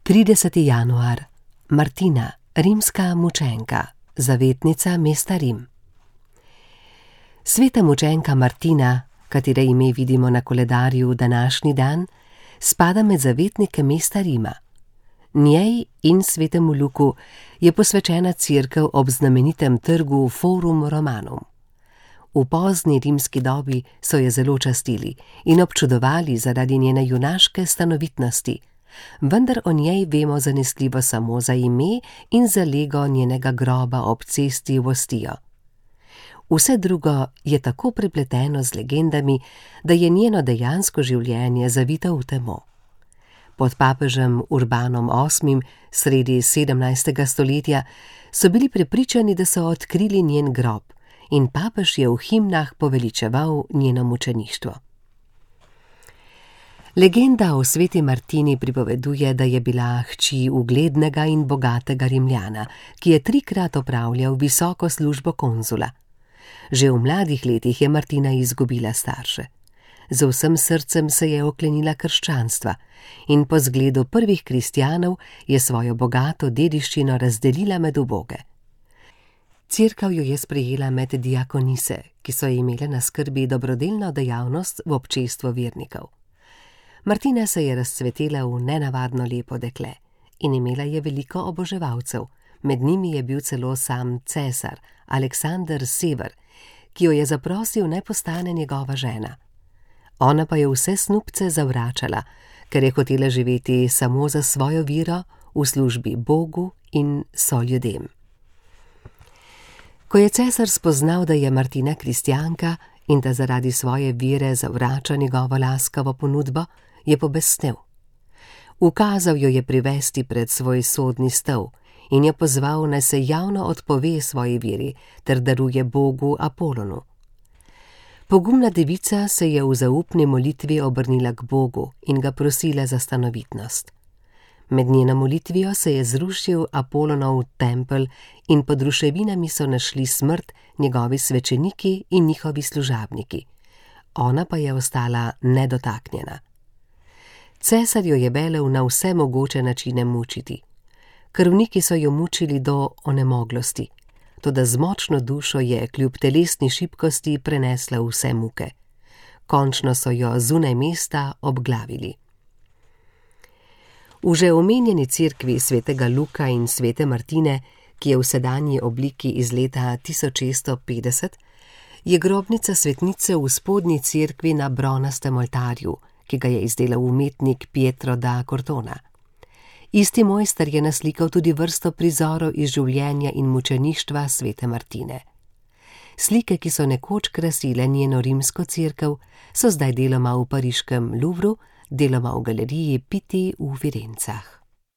30. januar. Martina, rimska mučenka, zavetnica mesta Rim. Sveta mučenka Martina, katere ime vidimo na koledarju današnji dan, spada med zavetnike mesta Rima. Njej in svetemu Luku je posvečena cerkev ob znamenitem trgu Forum Romanum. V pozni rimski dobi so jo zelo častili in občudovali zaradi njene junaške stanovitnosti, vendar o njej vemo zanesljivo samo za ime in za lego njenega groba ob cesti v Ostijo. Vse drugo je tako prepleteno z legendami, da je njeno dejansko življenje zavito v temo. Pod papežem Urbanom VIII. Sredi 17. stoletja so bili prepričani, da so odkrili njen grob, in papež je v himnah poveličeval njeno mučeništvo. Legenda o sveti Martini pripoveduje, da je bila hči uglednega in bogatega Rimljana, ki je 3-krat opravljal visoko službo konzula. Že v mladih letih je Martina izgubila starše. Z vsem srcem se je oklenila krščanstva in po zgledu prvih kristjanov je svojo bogato dediščino razdelila med uboge. Cerkev jo je sprejela med diakonise, ki so imele na skrbi dobrodelno dejavnost v občestvu vernikov. Martina se je razcvetela v nenavadno lepo dekle in imela je veliko oboževalcev, med njimi je bil celo sam cesar Aleksander Sever, ki jo je zaprosil, naj postane njegova žena. Ona pa je vse snubce zavračala, ker je hotela živeti samo za svojo vero v službi Bogu in soljudem. Ko je cesar spoznal, da je Martina kristjanka in da zaradi svoje vere zavrača njegovo laskavo ponudbo, je pobesnel. Ukazal jo je privesti pred svoj sodni stol in je pozval, naj se javno odpove svoji veri ter daruje Bogu Apolonu. Pogumna devica se je v zaupni molitvi obrnila k Bogu in ga prosila za stanovitnost. Med njeno molitvijo se je zrušil Apolonov tempelj in pod ruševinami so našli smrt njegovi svečeniki in njihovi služabniki. Ona pa je ostala nedotaknjena. Cesar jo je velel na vse mogoče načine mučiti. Krvniki so jo mučili do onemoglosti, toda z močno dušo je kljub telesni šibkosti prenesla vse muke. Končno so jo zunaj mesta obglavili. V že omenjeni cerkvi svetega Luka in svete Martine, ki je v sedanji obliki iz leta 1650, je grobnica svetnice v spodnji cerkvi na bronastem oltarju, ki ga je izdelal umetnik Pietro da Cortona. Isti mojster je naslikal tudi vrsto prizorov iz življenja in mučeništva svete Martine. Slike, ki so nekoč krasile njeno rimsko cerkev, so zdaj deloma v pariškem Louvru, deloma v galeriji Pitti v Firencah.